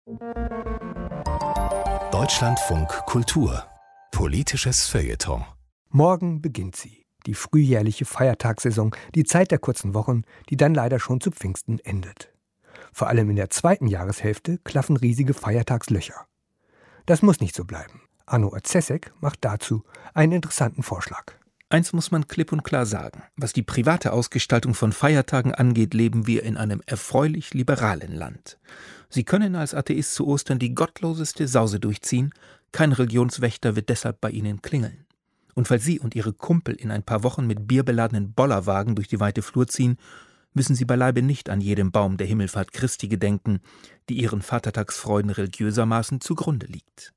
Deutschlandfunk Kultur. Politisches Feuilleton. Morgen beginnt sie, die frühjährliche Feiertagssaison, die Zeit der kurzen Wochen, die dann leider schon zu Pfingsten endet. Vor allem in der zweiten Jahreshälfte klaffen riesige Feiertagslöcher. Das muss nicht so bleiben. Arno Orzeszek macht dazu einen interessanten Vorschlag. Eins muss man klipp und klar sagen. Was die private Ausgestaltung von Feiertagen angeht, leben wir in einem erfreulich liberalen Land. Sie können als Atheist zu Ostern die gottloseste Sause durchziehen, kein Religionswächter wird deshalb bei Ihnen klingeln. Und falls Sie und Ihre Kumpel in ein paar Wochen mit bierbeladenen Bollerwagen durch die weite Flur ziehen, müssen Sie beileibe nicht an jedem Baum der Himmelfahrt Christi gedenken, die Ihren Vatertagsfreuden religiösermaßen zugrunde liegt.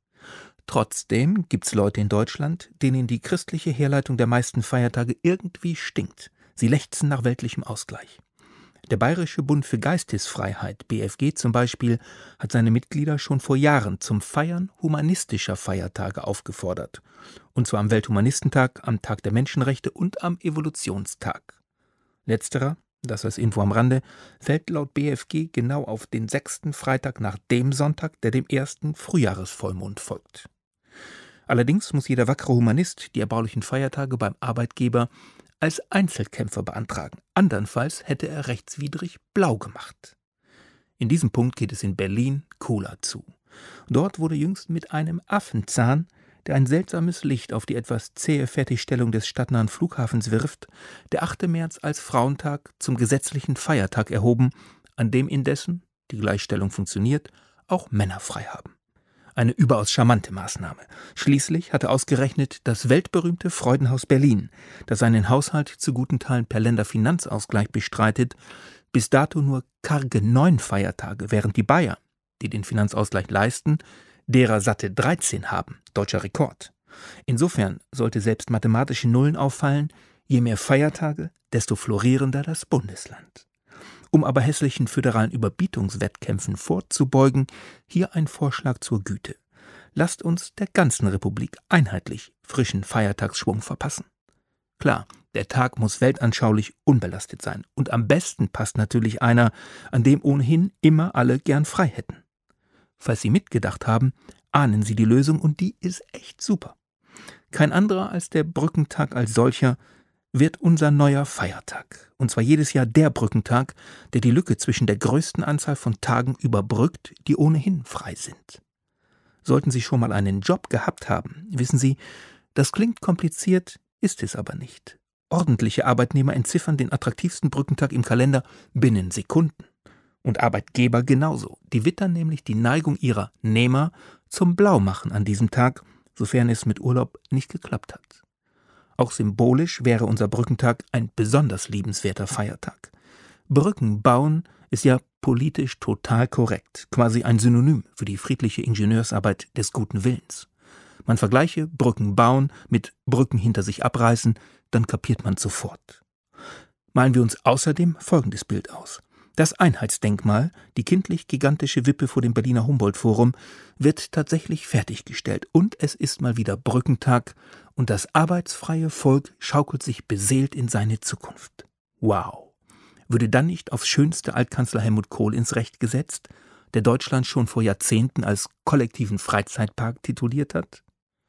Trotzdem gibt's Leute in Deutschland, denen die christliche Herleitung der meisten Feiertage irgendwie stinkt. Sie lechzen nach weltlichem Ausgleich. Der Bayerische Bund für Geistesfreiheit, BFG zum Beispiel, hat seine Mitglieder schon vor Jahren zum Feiern humanistischer Feiertage aufgefordert. Und zwar am Welthumanistentag, am Tag der Menschenrechte und am Evolutionstag. Letzterer, das als Info am Rande, fällt laut BFG genau auf den 6. Freitag nach dem Sonntag, der dem 1. Frühjahresvollmond folgt. Allerdings muss jeder wackere Humanist die erbaulichen Feiertage beim Arbeitgeber als Einzelkämpfer beantragen. Andernfalls hätte er rechtswidrig blau gemacht. In diesem Punkt geht es in Berlin cooler zu. Dort wurde jüngst mit einem Affenzahn, der ein seltsames Licht auf die etwas zähe Fertigstellung des stadtnahen Flughafens wirft, der 8. März als Frauentag zum gesetzlichen Feiertag erhoben, an dem indessen, die Gleichstellung funktioniert, auch Männer frei haben. Eine überaus charmante Maßnahme. Schließlich hatte ausgerechnet das weltberühmte Freudenhaus Berlin, das seinen Haushalt zu guten Teilen per Länderfinanzausgleich bestreitet, bis dato nur karge 9 Feiertage, während die Bayern, die den Finanzausgleich leisten, derer satte 13 haben, deutscher Rekord. Insofern sollte selbst mathematische Nullen auffallen, je mehr Feiertage, desto florierender das Bundesland. Um aber hässlichen föderalen Überbietungswettkämpfen vorzubeugen, hier ein Vorschlag zur Güte. Lasst uns der ganzen Republik einheitlich frischen Feiertagsschwung verpassen. Klar, der Tag muss weltanschaulich unbelastet sein. Und am besten passt natürlich einer, an dem ohnehin immer alle gern frei hätten. Falls Sie mitgedacht haben, ahnen Sie die Lösung und die ist echt super. Kein anderer als der Brückentag als solcher wird unser neuer Feiertag. Und zwar jedes Jahr der Brückentag, der die Lücke zwischen der größten Anzahl von Tagen überbrückt, die ohnehin frei sind. Sollten Sie schon mal einen Job gehabt haben, wissen Sie, das klingt kompliziert, ist es aber nicht. Ordentliche Arbeitnehmer entziffern den attraktivsten Brückentag im Kalender binnen Sekunden. Und Arbeitgeber genauso. Die wittern nämlich die Neigung ihrer Nehmer zum Blaumachen an diesem Tag, sofern es mit Urlaub nicht geklappt hat. Auch symbolisch wäre unser Brückentag ein besonders liebenswerter Feiertag. Brücken bauen ist ja politisch total korrekt, quasi ein Synonym für die friedliche Ingenieursarbeit des guten Willens. Man vergleiche Brücken bauen mit Brücken hinter sich abreißen, dann kapiert man sofort. Malen wir uns außerdem folgendes Bild aus. Das Einheitsdenkmal, die kindlich-gigantische Wippe vor dem Berliner Humboldt-Forum, wird tatsächlich fertiggestellt und es ist mal wieder Brückentag und das arbeitsfreie Volk schaukelt sich beseelt in seine Zukunft. Wow! Würde dann nicht aufs Schönste Altkanzler Helmut Kohl ins Recht gesetzt, der Deutschland schon vor Jahrzehnten als kollektiven Freizeitpark tituliert hat?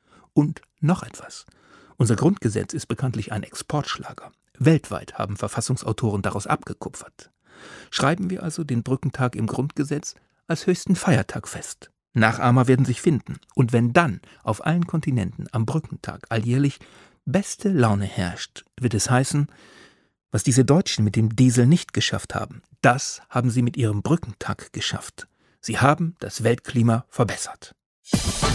Und noch etwas. Unser Grundgesetz ist bekanntlich ein Exportschlager. Weltweit haben Verfassungsautoren daraus abgekupfert. Schreiben wir also den Brückentag im Grundgesetz als höchsten Feiertag fest. Nachahmer werden sich finden. Und wenn dann auf allen Kontinenten am Brückentag alljährlich beste Laune herrscht, wird es heißen, was diese Deutschen mit dem Diesel nicht geschafft haben, das haben sie mit ihrem Brückentag geschafft. Sie haben das Weltklima verbessert.